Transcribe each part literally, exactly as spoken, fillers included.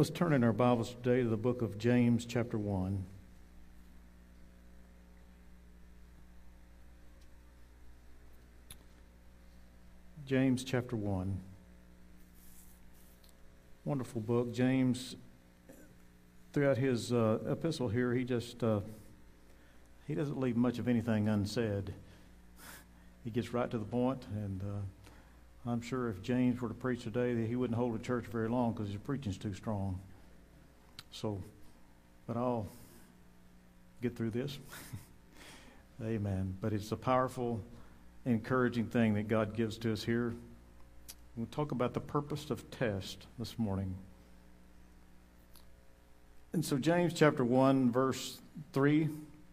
Let's turn in our Bibles today to the book of James, chapter one. James, chapter one. Wonderful book. James, throughout his uh, epistle here, he just, uh, he doesn't leave much of anything unsaid. He gets right to the point, and uh, I'm sure if James were to preach today, that he wouldn't hold a church very long because his preaching's too strong. So, but I'll get through this. Amen. But it's a powerful, encouraging thing that God gives to us here. We'll talk about the purpose of test this morning. And so James chapter one, verse three,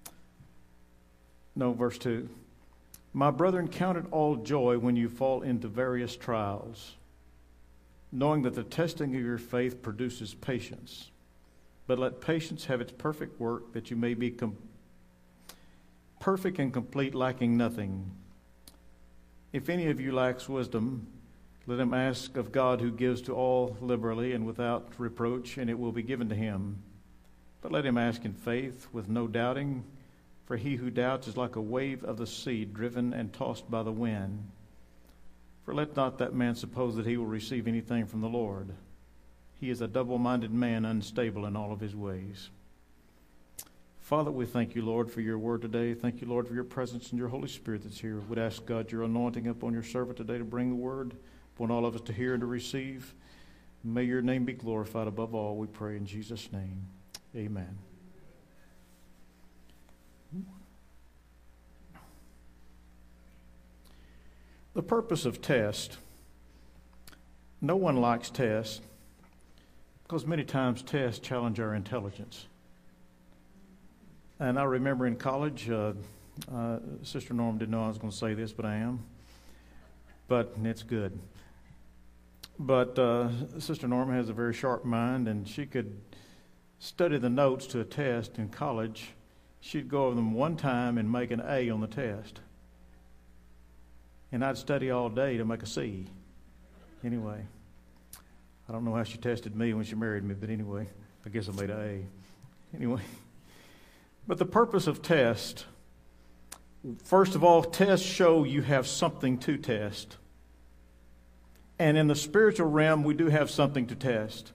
no, verse two. My brethren, count it all joy when you fall into various trials, knowing that the testing of your faith produces patience. But let patience have its perfect work, that you may be com- perfect and complete, lacking nothing. If any of you lacks wisdom, let him ask of God, who gives to all liberally and without reproach, and it will be given to him. But let him ask in faith, with no doubting. For he who doubts is like a wave of the sea, driven and tossed by the wind. For let not that man suppose that he will receive anything from the Lord. He is a double-minded man, unstable in all of his ways. Father, we thank you, Lord, for your word today. Thank you, Lord, for your presence and your Holy Spirit that's here. We'd ask, God, your anointing upon your servant today to bring the word, upon all of us to hear and to receive. May your name be glorified above all, we pray in Jesus' name. Amen. The purpose of test. No one likes tests because many times tests challenge our intelligence. And I remember in college, uh, uh, Sister Norm didn't know I was going to say this, but I am. But it's good. But uh, Sister Norm has a very sharp mind, and she could study the notes to a test in college. She'd go over them one time and make an A on the test. And I'd study all day to make a C. Anyway, I don't know how she tested me when she married me, but anyway, I guess I made an A. Anyway, but the purpose of test, first of all, tests show you have something to test. And in the spiritual realm, we do have something to test.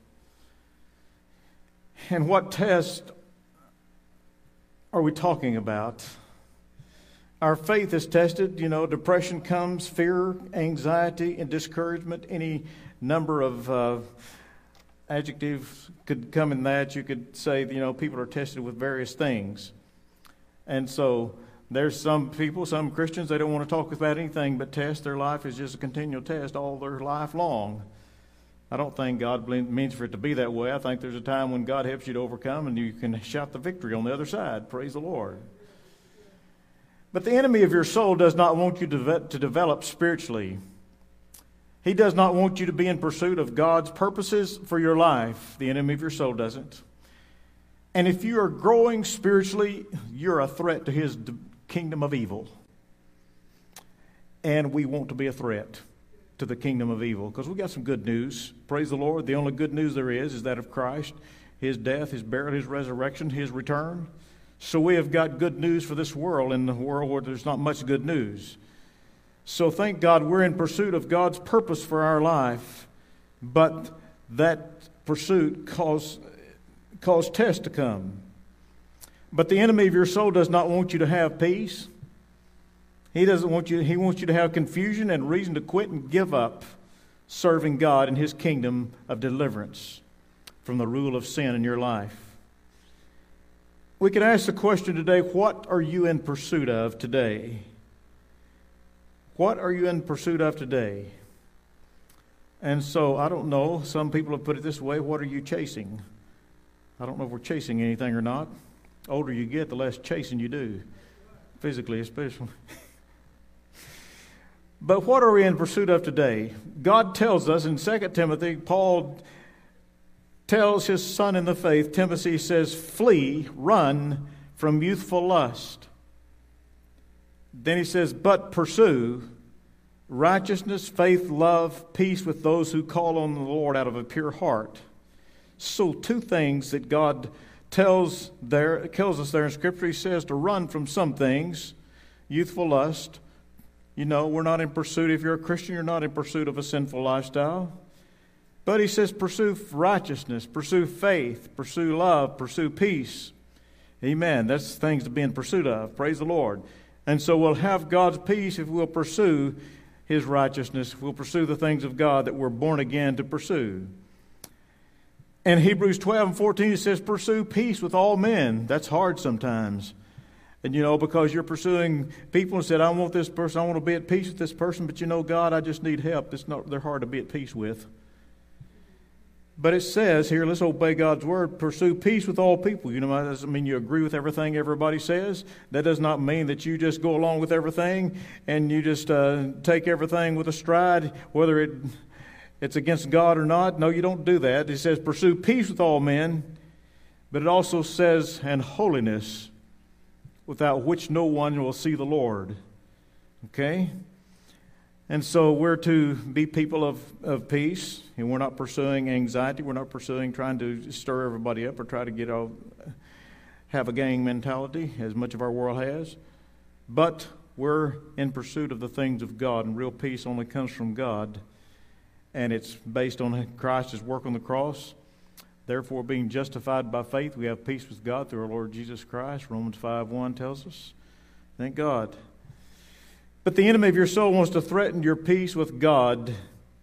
And what test are we talking about? Our faith is tested. You know, depression comes, fear, anxiety, and discouragement. Any number of uh, adjectives could come in that. You could say, you know, people are tested with various things. And so there's some people, some Christians, they don't want to talk about anything but test. Their life is just a continual test all their life long. I don't think God means for it to be that way. I think there's a time when God helps you to overcome and you can shout the victory on the other side. Praise the Lord. But the enemy of your soul does not want you to, to develop spiritually. He does not want you to be in pursuit of God's purposes for your life. The enemy of your soul doesn't. And if you are growing spiritually, you're a threat to his kingdom of evil. And we want to be a threat to the kingdom of evil because we got some good news. Praise the Lord. The only good news there is is that of Christ, his death, his burial, his resurrection, his return. So we have got good news for this world, in the world where there's not much good news. So thank God we're in pursuit of God's purpose for our life, but that pursuit caused cause tests to come. But the enemy of your soul does not want you to have peace. He doesn't want you, he wants you to have confusion and reason to quit and give up serving God in his kingdom of deliverance from the rule of sin in your life. We can ask the question today, what are you in pursuit of today? What are you in pursuit of today? And so, I don't know, some people have put it this way, what are you chasing? I don't know if we're chasing anything or not. The older you get, the less chasing you do, physically especially. But what are we in pursuit of today? God tells us in Second Timothy, Paul tells his son in the faith, Timothy says, flee, run from youthful lust. Then he says, but pursue righteousness, faith, love, peace with those who call on the Lord out of a pure heart. So two things that God tells there tells us there in Scripture. He says to run from some things, youthful lust. You know, we're not in pursuit, if you're a Christian, you're not in pursuit of a sinful lifestyle. But he says pursue righteousness, pursue faith, pursue love, pursue peace. Amen. That's things to be in pursuit of. Praise the Lord. And so we'll have God's peace if we'll pursue His righteousness. If we'll pursue the things of God that we're born again to pursue. And Hebrews twelve and fourteen, it says, pursue peace with all men. That's hard sometimes. And, you know, because you're pursuing people and said, I want this person, I want to be at peace with this person, but you know, God, I just need help. It's not, they're hard to be at peace with. But it says here, let's obey God's word, pursue peace with all people. You know, that doesn't mean you agree with everything everybody says. That does not mean that you just go along with everything and you just uh, take everything with a stride, whether it it's against God or not. No, you don't do that. It says pursue peace with all men, but it also says, and holiness, without which no one will see the Lord. Okay? And so we're to be people of, of peace, and we're not pursuing anxiety. We're not pursuing trying to stir everybody up or try to get all, have a gang mentality, as much of our world has. But we're in pursuit of the things of God, and real peace only comes from God, and it's based on Christ's work on the cross. Therefore, being justified by faith, we have peace with God through our Lord Jesus Christ. Romans five one tells us. Thank God. But the enemy of your soul wants to threaten your peace with God.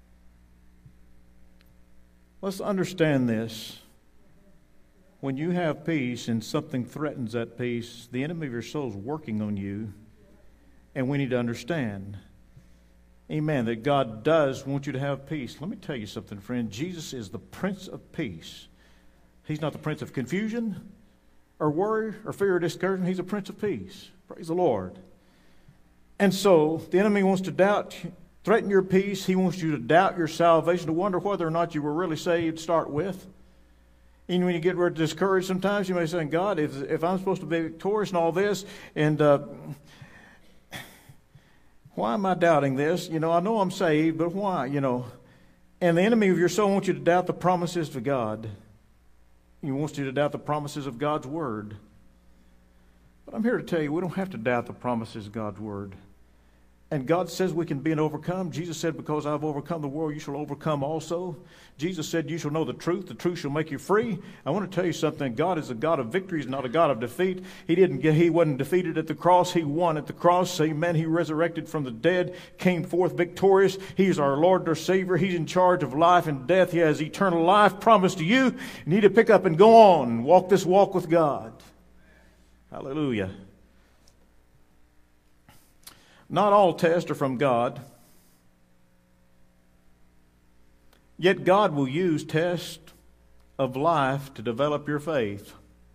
Let's understand this. When you have peace and something threatens that peace, the enemy of your soul is working on you, and we need to understand, amen, that God does want you to have peace. Let me tell you something, friend. Jesus is the Prince of Peace. He's not the Prince of confusion or worry or fear or discouragement. He's a Prince of Peace. Praise the Lord. And so the enemy wants to doubt, threaten your peace. He wants you to doubt your salvation, to wonder whether or not you were really saved to start with. And when you get discouraged sometimes, you may say, God, if, if I'm supposed to be victorious in all this, and uh, why am I doubting this? You know, I know I'm saved, but why? You know, and the enemy of your soul wants you to doubt the promises of God. He wants you to doubt the promises of God's Word. But I'm here to tell you, we don't have to doubt the promises of God's Word. And God says we can be an overcome. Jesus said, because I've overcome the world, you shall overcome also. Jesus said, you shall know the truth. The truth shall make you free. I want to tell you something. God is a God of victory. He's not a God of defeat. He didn't get, he wasn't defeated at the cross. He won at the cross. Amen. He resurrected from the dead, came forth victorious. He's our Lord, our Savior. He's in charge of life and death. He has eternal life promised to you. You need to pick up and go on and walk this walk with God. Hallelujah. Not all tests are from God. Yet God will use tests of life to develop your faith.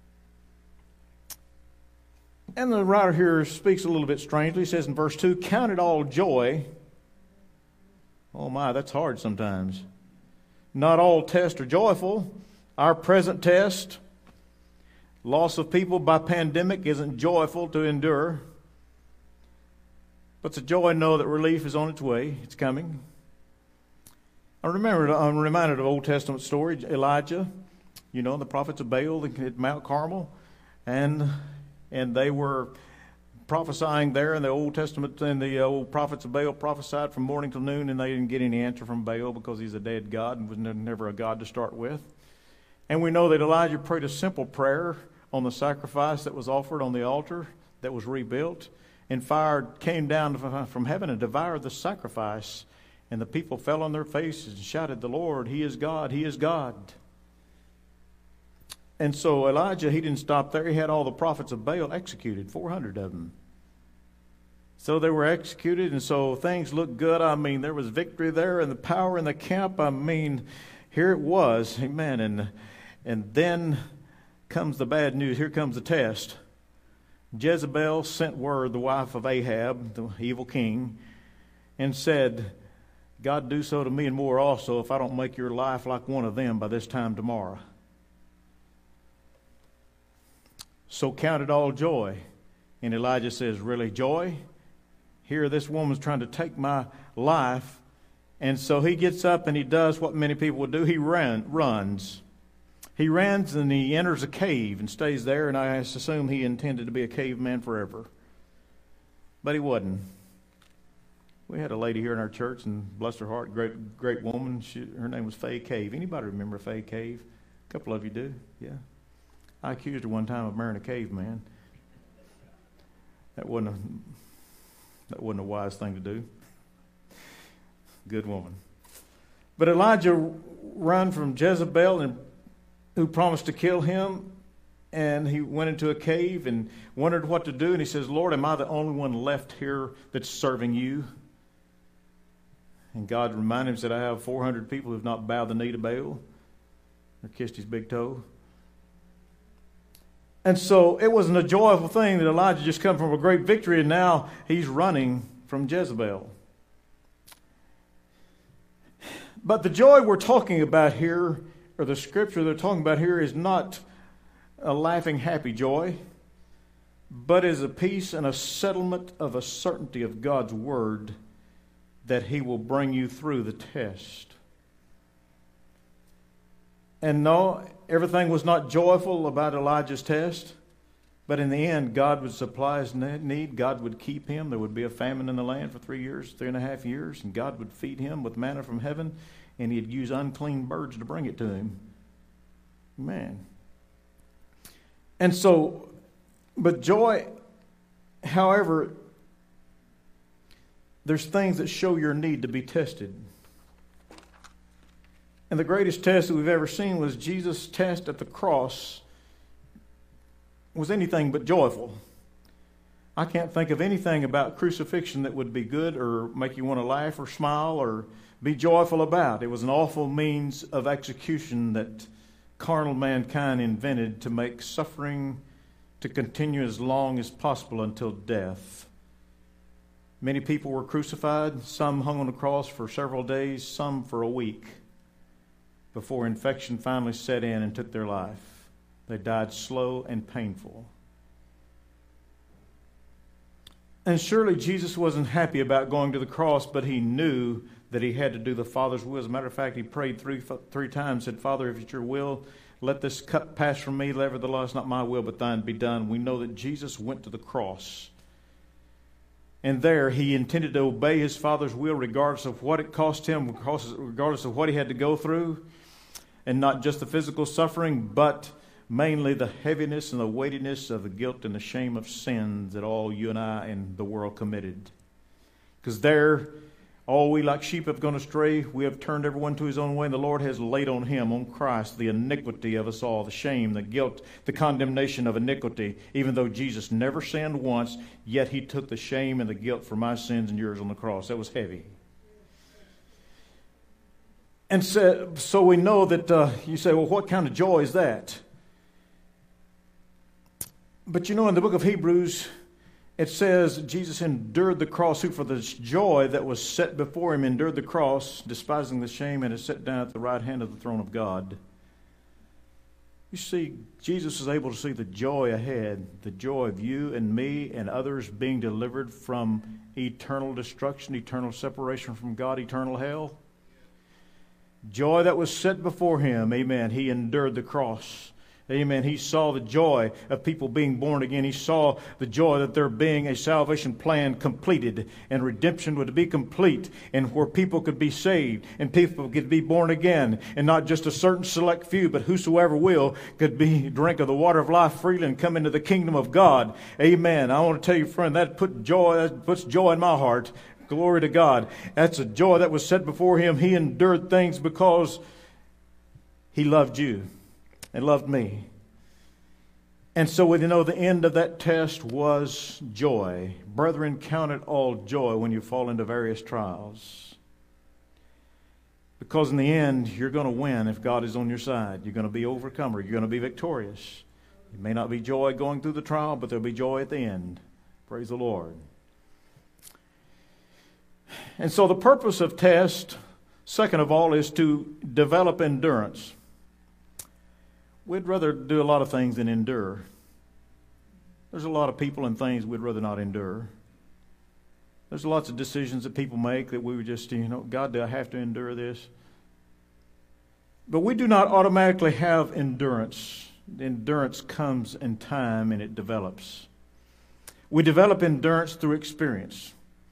And the writer here speaks a little bit strangely. He says in verse two, count it all joy. Oh my, that's hard sometimes. Not all tests are joyful. Our present test, loss of people by pandemic, isn't joyful to endure. But it's a joy to know that relief is on its way. It's coming. I remember, I'm reminded of an Old Testament story, Elijah, you know, the prophets of Baal at Mount Carmel. And and they were prophesying there in the Old Testament, and the old prophets of Baal prophesied from morning till noon, and they didn't get any answer from Baal because he's a dead God and was never a God to start with. And we know that Elijah prayed a simple prayer on the sacrifice that was offered on the altar that was rebuilt. And fire came down from heaven and devoured the sacrifice. And the people fell on their faces and shouted, the Lord, He is God, He is God. And so Elijah, he didn't stop there. He had all the prophets of Baal executed, four hundred of them. So they were executed, and so things looked good. I mean, there was victory there and the power in the camp. I mean, here it was. Amen. And, and then comes the bad news. Here comes the test. Jezebel sent word, the wife of Ahab, the evil king, and said, God, do so to me and more also if I don't make your life like one of them by this time tomorrow. So count it all joy. And Elijah says, really, joy? Here this woman's trying to take my life. And so he gets up and he does what many people would do. He ran, runs. He runs and he enters a cave and stays there, and I assume he intended to be a caveman forever. But he wasn't. We had a lady here in our church, and bless her heart, great great woman. She, her name was Faye Cave. Anybody remember Faye Cave? A couple of you do, yeah. I accused her one time of marrying a caveman. That wasn't a, that wasn't a wise thing to do. Good woman. But Elijah ran from Jezebel, and who promised to kill him, and he went into a cave and wondered what to do. And he says, Lord, am I the only one left here that's serving you? And God reminded him, said, I have four hundred people who have not bowed the knee to Baal or kissed his big toe. And so it wasn't a joyful thing that Elijah just come from a great victory, and now he's running from Jezebel. But the joy we're talking about here, or the scripture they're talking about here, is not a laughing, happy joy, but is a peace and a settlement of a certainty of God's word that he will bring you through the test. And no, everything was not joyful about Elijah's test, but in the end, God would supply his need. God would keep him. There would be a famine in the land for three years, three and a half years, and God would feed him with manna from heaven, and he'd use unclean birds to bring it to him. Man. And so, but joy, however, there's things that show your need to be tested. And the greatest test that we've ever seen was Jesus' test at the cross was anything but joyful. I can't think of anything about crucifixion that would be good or make you want to laugh or smile or be joyful about. It was an awful means of execution that carnal mankind invented to make suffering to continue as long as possible until death. Many people were crucified. Some hung on the cross for several days, some for a week, before infection finally set in and took their life. They died slow and painful. And surely Jesus wasn't happy about going to the cross, but he knew that he had to do the Father's will. As a matter of fact, he prayed three three times, said, Father, if it's your will, let this cup pass from me. Nevertheless, not my will, but thine be done. We know that Jesus went to the cross. And there he intended to obey his Father's will regardless of what it cost him, regardless of what he had to go through. And not just the physical suffering, but mainly the heaviness and the weightiness of the guilt and the shame of sins that all you and I and the world committed. Because there, all we like sheep have gone astray. We have turned everyone to his own way. And the Lord has laid on him, on Christ, the iniquity of us all, the shame, the guilt, the condemnation of iniquity. Even though Jesus never sinned once, yet he took the shame and the guilt for my sins and yours on the cross. That was heavy. And so, so we know that uh, you say, well, what kind of joy is that? But you know, in the book of Hebrews, it says Jesus endured the cross, who for the joy that was set before him endured the cross, despising the shame, and is set down at the right hand of the throne of God. You see, Jesus was able to see the joy ahead, the joy of you and me and others being delivered from eternal destruction, eternal separation from God, eternal hell. Joy that was set before him, amen. He endured the cross. Amen. He saw the joy of people being born again. He saw the joy that there being a salvation plan completed and redemption would be complete, and where people could be saved and people could be born again, and not just a certain select few, but whosoever will could be drink of the water of life freely and come into the kingdom of God. Amen. I want to tell you, friend, that put joy, that puts joy in my heart. Glory to God. That's a joy that was set before him. He endured things because he loved you and loved me. And so we know the end of that test was joy. Brethren, count it all joy when you fall into various trials. Because in the end, you're going to win if God is on your side. You're going to be overcomer. You're going to be victorious. It may not be joy going through the trial, but there'll be joy at the end. Praise the Lord. And so the purpose of test, second of all, is to develop endurance. We'd rather do a lot of things than endure. There's a lot of people and things we'd rather not endure. There's lots of decisions that people make that we would just, you know, God, do I have to endure this? But we do not automatically have endurance. Endurance comes in time and it develops. We develop endurance through experience.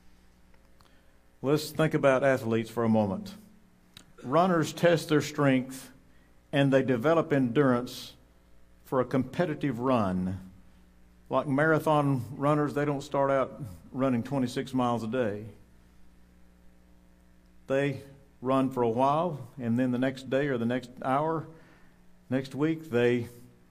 Let's think about athletes for a moment. Runners test their strength and they develop endurance for a competitive run. Like marathon runners, they don't start out running twenty-six miles a day. They run for a while, and then the next day or the next hour, next week, they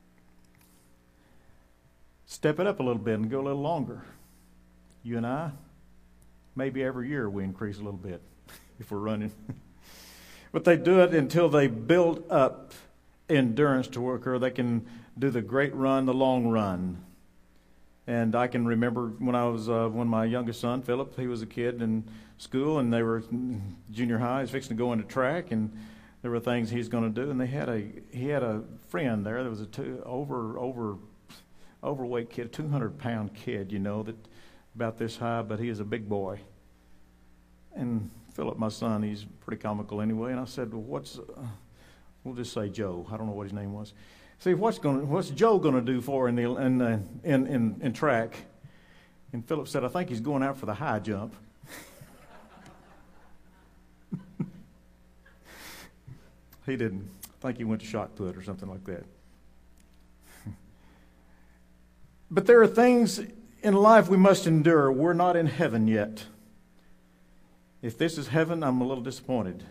step it up a little bit and go a little longer. You and I, maybe every year we increase a little bit if we're running. But they do it until they build up endurance to work, or they can do the great run, the long run. And I can remember when I was, uh, when my youngest son, Philip, he was a kid in school, and they were junior high, he was fixing to go into track, and there were things he was going to do, and they had a, he had a friend there that was a two, over, over, overweight kid, a two hundred pound kid, you know, that about this high, but he is a big boy. And Philip, my son, he's pretty comical anyway, and I said, well, what's, uh, we'll just say Joe, I don't know what his name was. See, what's going, what's Joe going to do for in the in, uh, in in in track? And Philip said, I think he's going out for the high jump. He didn't. I think he went to shot put or something like that. But there are things in life we must endure. We're not in heaven yet. If this is heaven, I'm a little disappointed.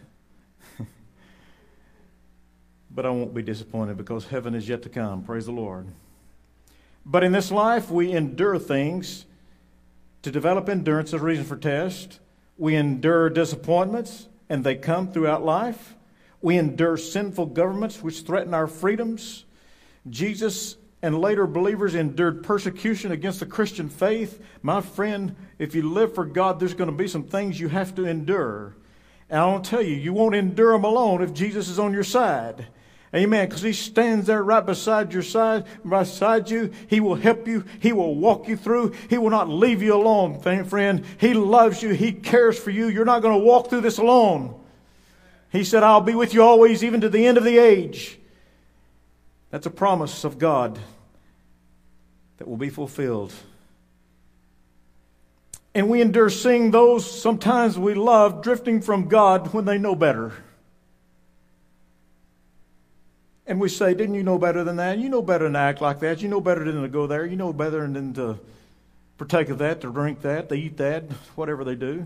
But I won't be disappointed because heaven is yet to come. Praise the Lord. But in this life, we endure things to develop endurance as a reason for test. We endure disappointments, and they come throughout life. We endure sinful governments which threaten our freedoms. Jesus and later believers endured persecution against the Christian faith. My friend, if you live for God, there's going to be some things you have to endure. And I want to tell you, you won't endure them alone if Jesus is on your side. Amen. Because He stands there right beside your side, beside you. He will help you. He will walk you through. He will not leave you alone, friend. He loves you. He cares for you. You're not going to walk through this alone. He said, I'll be with you always, even to the end of the age. That's a promise of God that will be fulfilled. And we endure seeing those sometimes we love drifting from God when they know better. And we say, didn't you know better than that? You know better than to act like that. You know better than to go there. You know better than to partake of that, to drink that, to eat that, whatever they do.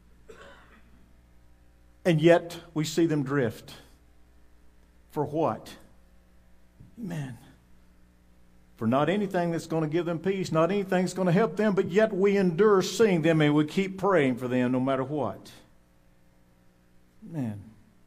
And yet we see them drift. For what? Amen. For not anything that's going to give them peace, not anything that's going to help them, but yet we endure seeing them and we keep praying for them no matter what. Man.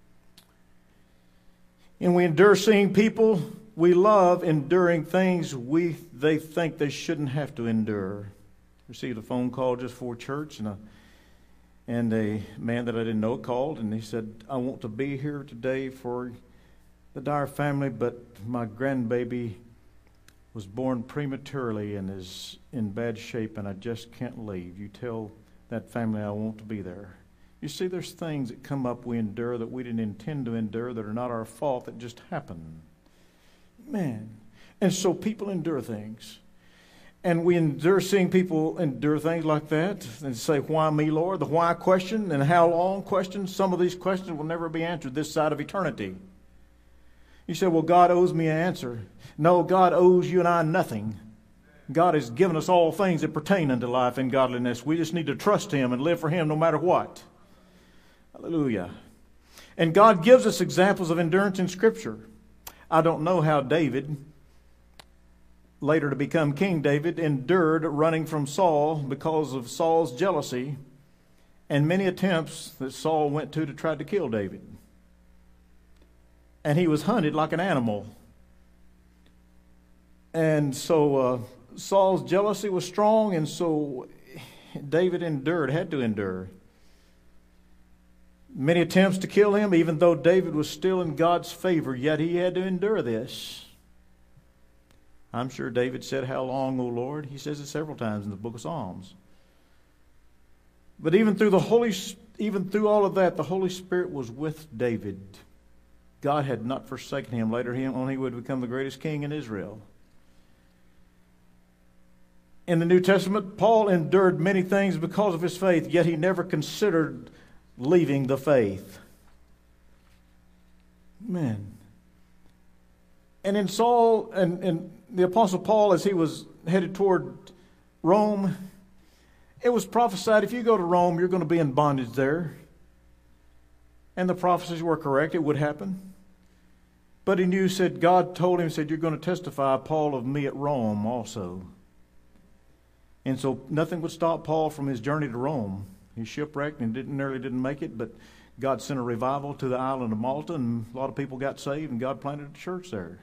And we endure seeing people we love enduring things we they think they shouldn't have to endure. I received a phone call just before church, and a, and a man that I didn't know called, and he said, I want to be here today for the Dyer family, but my grandbaby was born prematurely and is in bad shape, and I just can't leave. You tell that family I want to be there. You see, there's things that come up we endure that we didn't intend to endure, that are not our fault, that just happen. Man. And so people endure things. And we endure seeing people endure things like that and say, why me, Lord? The why question and how long question. Some of these questions will never be answered this side of eternity. You say, well, God owes me an answer. No, God owes you and I nothing. God has given us all things that pertain unto life and godliness. We just need to trust Him and live for Him no matter what. Hallelujah. And God gives us examples of endurance in Scripture. I don't know how David, later to become King David, endured running from Saul because of Saul's jealousy and many attempts that Saul went to to try to kill David. And he was hunted like an animal. And so uh, Saul's jealousy was strong, and so David endured, had to endure. Many attempts to kill him, even though David was still in God's favor, yet he had to endure this. I'm sure David said, how long, O Lord? He says it several times in the book of Psalms. But even through the Holy, even through all of that, the Holy Spirit was with David. God had not forsaken him. Later on, he would become the greatest king in Israel. In the New Testament, Paul endured many things because of his faith, yet he never considered leaving the faith. Amen. And in Saul and, and the Apostle Paul, as he was headed toward Rome, it was prophesied, if you go to Rome, you're going to be in bondage there. And the prophecies were correct. It would happen. But he knew, said, God told him, said, you're going to testify, Paul, of me at Rome also. And so nothing would stop Paul from his journey to Rome. He shipwrecked and didn't nearly didn't make it, but God sent a revival to the island of Malta, and a lot of people got saved, and God planted a church there.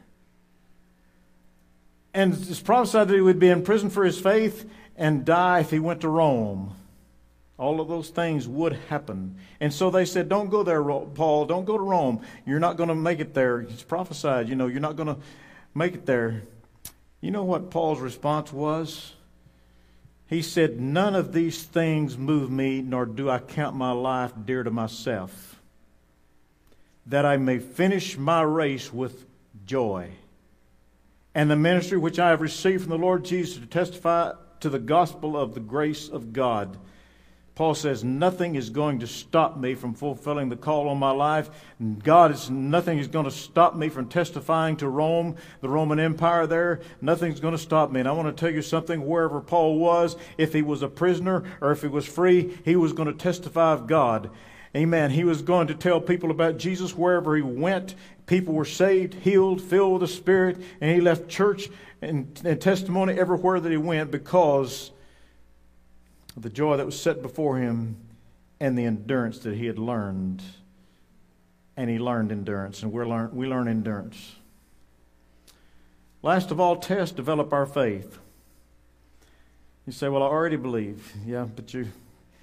And it's prophesied that he would be in prison for his faith and die if he went to Rome. All of those things would happen. And so they said, don't go there, Paul. Don't go to Rome. You're not going to make it there. It's prophesied, you know, you're not going to make it there. You know what Paul's response was? He said, none of these things move me, nor do I count my life dear to myself, that I may finish my race with joy, and the ministry which I have received from the Lord Jesus to testify to the gospel of the grace of God. Paul says, nothing is going to stop me from fulfilling the call on my life. God is, nothing is going to stop me from testifying to Rome, the Roman Empire there. Nothing's going to stop me. And I want to tell you something, wherever Paul was, if he was a prisoner or if he was free, he was going to testify of God. Amen. He was going to tell people about Jesus wherever he went. People were saved, healed, filled with the Spirit, and he left church and, and testimony everywhere that he went because the joy that was set before him and the endurance that he had learned. And he learned endurance, and we learn, we learn endurance. Last of all, tests develop our faith. You say, well, I already believe. Yeah, but you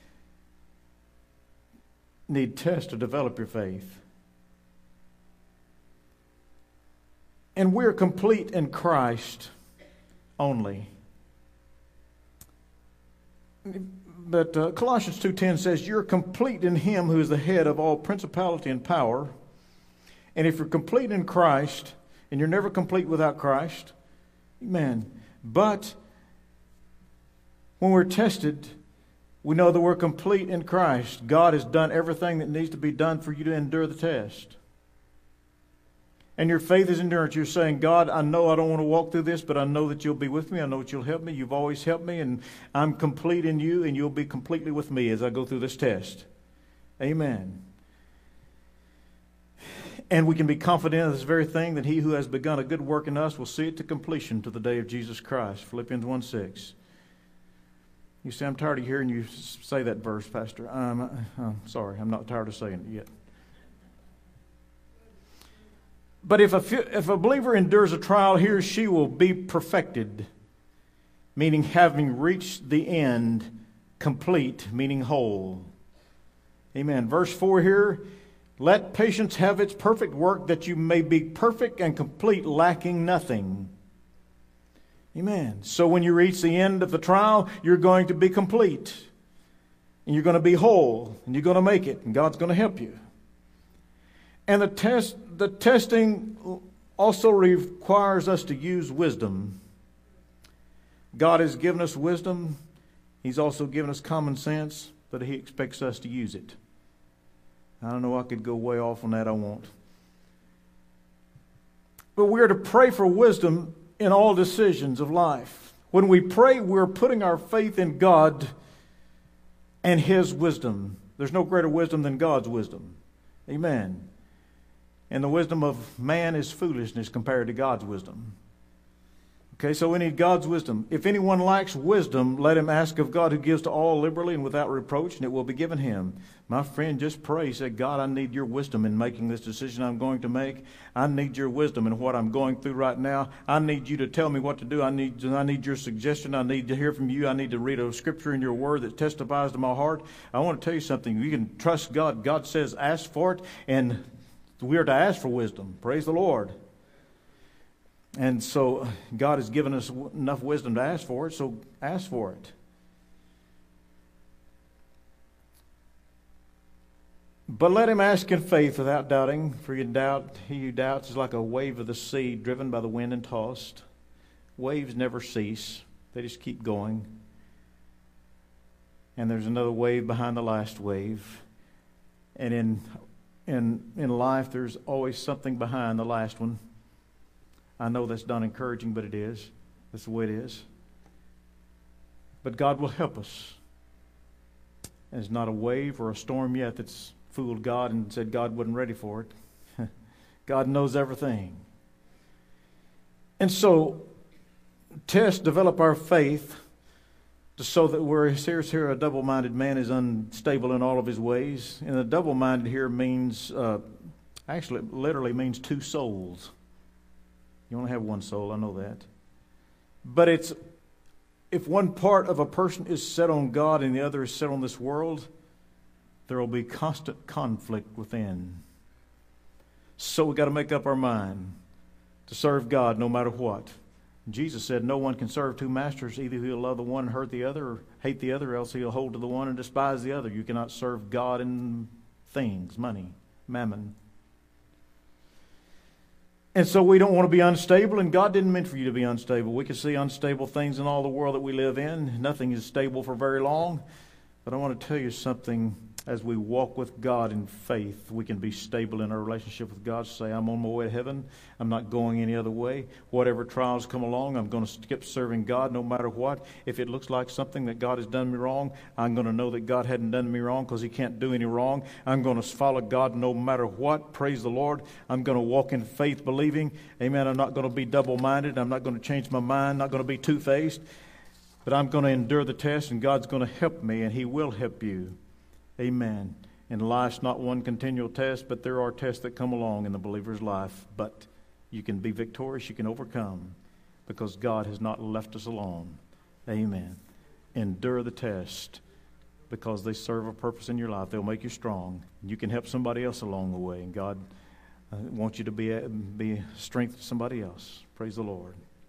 need tests to develop your faith. And we're complete in Christ only. But uh, Colossians two ten says, you're complete in him who is the head of all principality and power. And if you're complete in Christ, and you're never complete without Christ, amen. But when we're tested, we know that we're complete in Christ. God has done everything that needs to be done for you to endure the test. And your faith is endurance. You're saying, God, I know I don't want to walk through this, but I know that you'll be with me. I know that you'll help me. You've always helped me, and I'm complete in you, and you'll be completely with me as I go through this test. Amen. And we can be confident of this very thing, that he who has begun a good work in us will see it to completion to the day of Jesus Christ. Philippians one six. You say, I'm tired of hearing you say that verse, Pastor. I'm, I'm sorry, I'm not tired of saying it yet. But if a, if a believer endures a trial, he or she will be perfected, meaning having reached the end, complete, meaning whole. Amen. Verse four here, let patience have its perfect work, that you may be perfect and complete, lacking nothing. Amen. So when you reach the end of the trial, you're going to be complete. And you're going to be whole. And you're going to make it. And God's going to help you. And the test, the testing also requires us to use wisdom. God has given us wisdom. He's also given us common sense, but he expects us to use it. I don't know, I could go way off on that, I won't. But we're to pray for wisdom in all decisions of life. When we pray, we're putting our faith in God and his wisdom. There's no greater wisdom than God's wisdom. Amen. And the wisdom of man is foolishness compared to God's wisdom. Okay, so we need God's wisdom. If anyone lacks wisdom, let him ask of God, who gives to all liberally and without reproach, and it will be given him. My friend, just pray. Say, God, I need your wisdom in making this decision I'm going to make. I need your wisdom in what I'm going through right now. I need you to tell me what to do. I need, I need your suggestion. I need to hear from you. I need to read a scripture in your word that testifies to my heart. I want to tell you something. You can trust God. God says ask for it, and we are to ask for wisdom. Praise the Lord. And so God has given us enough wisdom to ask for it, so ask for it. But let him ask in faith without doubting, for you doubt, he who doubts is like a wave of the sea driven by the wind and tossed. Waves never cease. They just keep going. And there's another wave behind the last wave. And in in in life, there's always something behind the last one. I know that's not encouraging, but it is. That's the way it is. But God will help us. And it's not a wave or a storm yet that's fooled God and said God wasn't ready for it. God knows everything. And so, tests develop our faith to so that we're here, here a double-minded man is unstable in all of his ways. And the double-minded here means, uh, actually, it literally means two souls. You only have one soul, I know that. But it's, if one part of a person is set on God and the other is set on this world, there will be constant conflict within. So we've got to make up our mind to serve God no matter what. Jesus said no one can serve two masters. Either he'll love the one and hurt the other, or hate the other, else he'll hold to the one and despise the other. You cannot serve God and things, money, mammon. And so we don't want to be unstable, and God didn't mean for you to be unstable. We can see unstable things in all the world that we live in. Nothing is stable for very long. But I want to tell you something. As we walk with God in faith, we can be stable in our relationship with God. Say, I'm on my way to heaven. I'm not going any other way. Whatever trials come along, I'm going to skip serving God no matter what. If it looks like something that God has done me wrong, I'm going to know that God hadn't done me wrong because he can't do any wrong. I'm going to follow God no matter what. Praise the Lord. I'm going to walk in faith believing. Amen. I'm not going to be double-minded. I'm not going to change my mind. I'm not going to be two-faced. But I'm going to endure the test, and God's going to help me, and he will help you. Amen. And life's not one continual test, but there are tests that come along in the believer's life. But you can be victorious, you can overcome, because God has not left us alone. Amen. Endure the test, because they serve a purpose in your life. They'll make you strong. You can help somebody else along the way, and God uh, wants you to be, be strength to somebody else. Praise the Lord.